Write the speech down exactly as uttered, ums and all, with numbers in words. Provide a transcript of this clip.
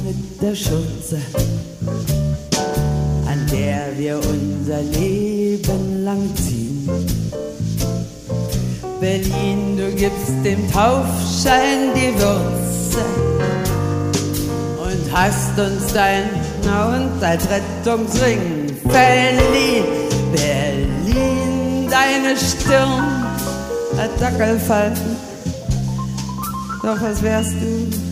mit der Schürze, an der wir unser Leben lang ziehen. Berlin, du gibst dem Taufschein die Würze und hast uns dein Hund als Rettungsring verliehen. Berlin, deine Stirn hat Dackelfalten, doch was wärst du